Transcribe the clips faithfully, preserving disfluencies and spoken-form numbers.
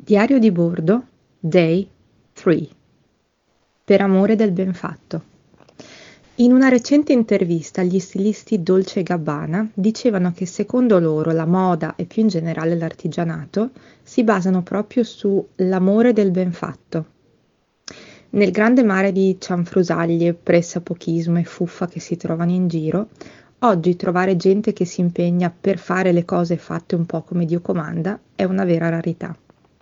Diario di bordo, Day tre. Per amore del ben fatto. In una recente intervista gli stilisti Dolce e Gabbana dicevano che secondo loro la moda e più in generale l'artigianato si basano proprio sull'amore del ben fatto. Nel grande mare di cianfrusaglie, pressapochismo e fuffa che si trovano in giro, oggi trovare gente che si impegna per fare le cose fatte un po' come Dio comanda è una vera rarità.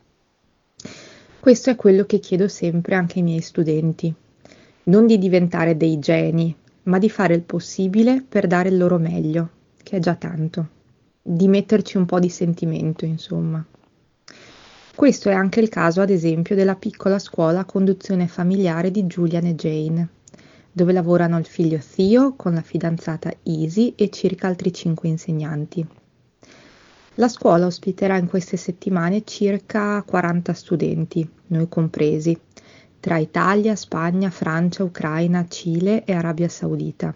Questo è quello che chiedo sempre anche ai miei studenti, non di diventare dei geni, ma di fare il possibile per dare il loro meglio, che è già tanto, di metterci un po' di sentimento, insomma. Questo è anche il caso, ad esempio, della piccola scuola a conduzione familiare di Julian e Jane, dove lavorano il figlio Theo con la fidanzata Easy e circa altri cinque insegnanti. La scuola ospiterà in queste settimane circa quaranta studenti, noi compresi, tra Italia, Spagna, Francia, Ucraina, Cile e Arabia Saudita.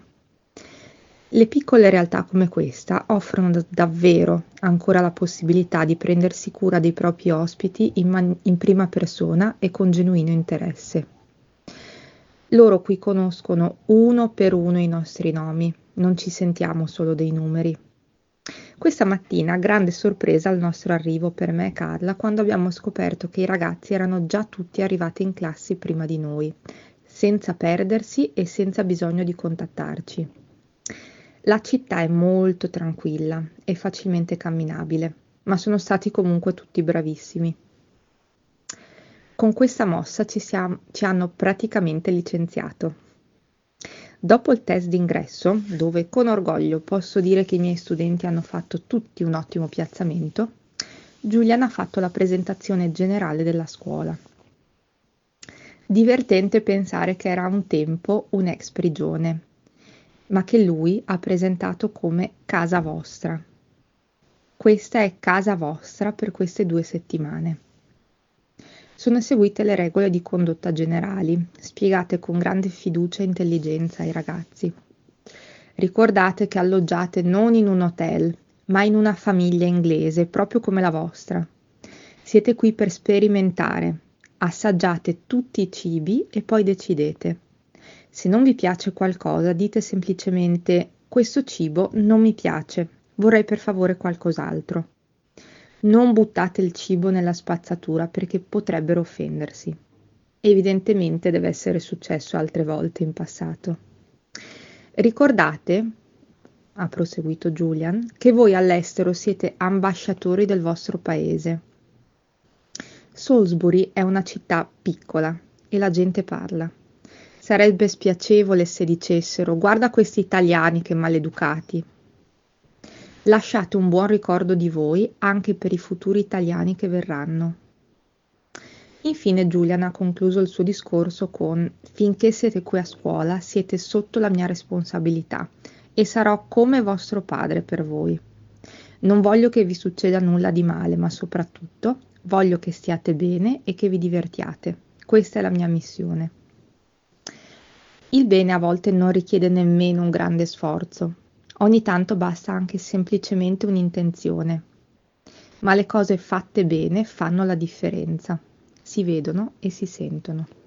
Le piccole realtà come questa offrono da- davvero ancora la possibilità di prendersi cura dei propri ospiti in, man- in prima persona e con genuino interesse. Loro qui conoscono uno per uno i nostri nomi, non ci sentiamo solo dei numeri. Questa mattina, grande sorpresa al nostro arrivo per me e Carla, quando abbiamo scoperto che i ragazzi erano già tutti arrivati in classi prima di noi, senza perdersi e senza bisogno di contattarci. La città è molto tranquilla e facilmente camminabile, ma sono stati comunque tutti bravissimi. Con questa mossa ci, siamo, ci hanno praticamente licenziato. Dopo il test d'ingresso, dove con orgoglio posso dire che i miei studenti hanno fatto tutti un ottimo piazzamento, Julian ha fatto la presentazione generale della scuola. Divertente pensare che era un tempo un'ex prigione, ma che lui ha presentato come casa vostra. Questa è casa vostra per queste due settimane. Sono seguite le regole di condotta generali, spiegate con grande fiducia e intelligenza ai ragazzi. Ricordate che alloggiate non in un hotel, ma in una famiglia inglese, proprio come la vostra. Siete qui per sperimentare, assaggiate tutti i cibi e poi decidete. Se non vi piace qualcosa, dite semplicemente: questo cibo non mi piace, vorrei per favore qualcos'altro. Non buttate il cibo nella spazzatura perché potrebbero offendersi. Evidentemente deve essere successo altre volte in passato. Ricordate, ha proseguito Julian, che voi all'estero siete ambasciatori del vostro paese. Salisbury è una città piccola e la gente parla. Sarebbe spiacevole se dicessero: guarda questi italiani che maleducati. Lasciate un buon ricordo di voi anche per i futuri italiani che verranno. Infine Julian ha concluso il suo discorso con: finché siete qui a scuola siete sotto la mia responsabilità e sarò come vostro padre per voi. Non voglio che vi succeda nulla di male, ma soprattutto voglio che stiate bene e che vi divertiate. Questa è la mia missione. Il bene a volte non richiede nemmeno un grande sforzo. Ogni tanto basta anche semplicemente un'intenzione. Ma le cose fatte bene fanno la differenza. Si vedono e si sentono.